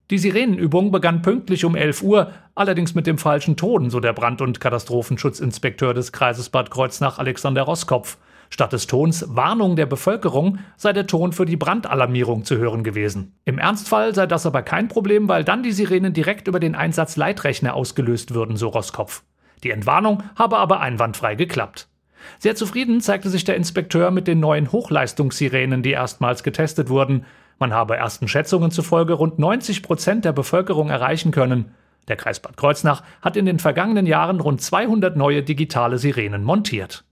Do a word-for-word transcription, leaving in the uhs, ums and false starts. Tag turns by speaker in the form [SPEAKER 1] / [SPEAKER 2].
[SPEAKER 1] Die Sirenenübung begann pünktlich um elf Uhr, allerdings mit dem falschen Ton, so der Brand- und Katastrophenschutzinspekteur des Kreises Bad Kreuznach Alexander Roskopf. Statt des Tons Warnung der Bevölkerung sei der Ton für die Brandalarmierung zu hören gewesen. Im Ernstfall sei das aber kein Problem, weil dann die Sirenen direkt über den Einsatzleitrechner ausgelöst würden, so Roskopf. Die Entwarnung habe aber einwandfrei geklappt. Sehr zufrieden zeigte sich der Inspekteur mit den neuen Hochleistungssirenen, die erstmals getestet wurden. Man habe ersten Schätzungen zufolge rund neunzig Prozent der Bevölkerung erreichen können. Der Kreis Bad Kreuznach hat in den vergangenen Jahren rund zweihundert neue digitale Sirenen montiert.